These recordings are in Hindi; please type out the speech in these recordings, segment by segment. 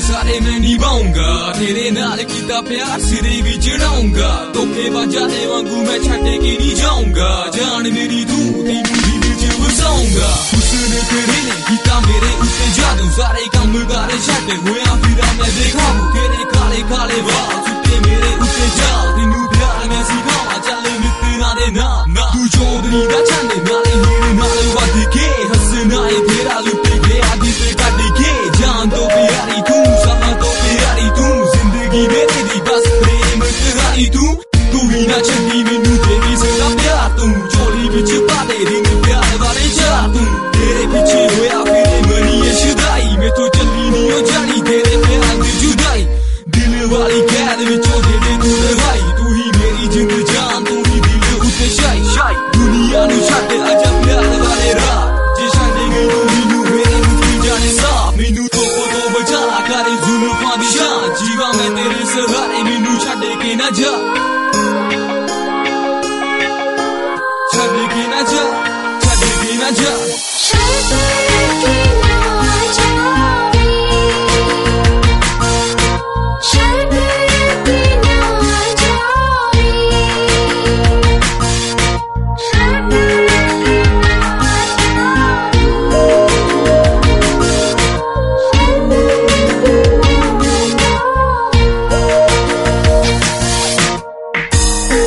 सारे मैं निभाऊंगा, तेरे नाल कीता प्यार सिरे भी चढ़ाऊंगा, तोखे बजाने वांगू मैं छड्डे के नहीं जाऊंगा, जान मेरी तू तेनू दिल च बसाऊंगा। हुस्न तेरे ने कीता मेरे उत्ते जादू, सारे कम कारे छड्ड होया फिरा मैं बेकाबू, तेरे काले काले वाल सुट्टे मेरे उत्ते जा, तेनू प्यार मैं सिखावां चल मित्तरां दे नाम, तू चौधरी दा चंद नाले हीर नाल वध के, हसना ए तेरा लुटे गया दिल कट के, जान तो प्यारी तू समा तो प्यारी तू, जिंदगी मेरी दी बस प्रेम तेराई तू, तू ही ना छड्डी मैनू तेरी सदा प्यार तू, झोली विच पा दे रिंग प्यार वाले चार तू, तेरे पीछे होया फिरे मनी शुदाई, मैं तो चली नहीं हो जानी तेरे प्यार दी जुदाई, दिल वाली कैद विचों दे दे तू रवाई, तू ही मेरी जिंद जान तू ही दिल उत्ते शाई, दुनिया नू छड्ड आजा प्यार वाले राह, जे छड्ड गई तू मैनू मेरे मुझे जाने साफ, मैनू तो बचा करे जुल्फां दी शान, जीवा मैं तेरे सहारे मैनू छड्ड के ना जा, छड्ड के ना जा, छड्ड के ना जा।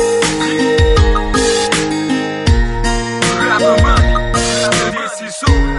This is so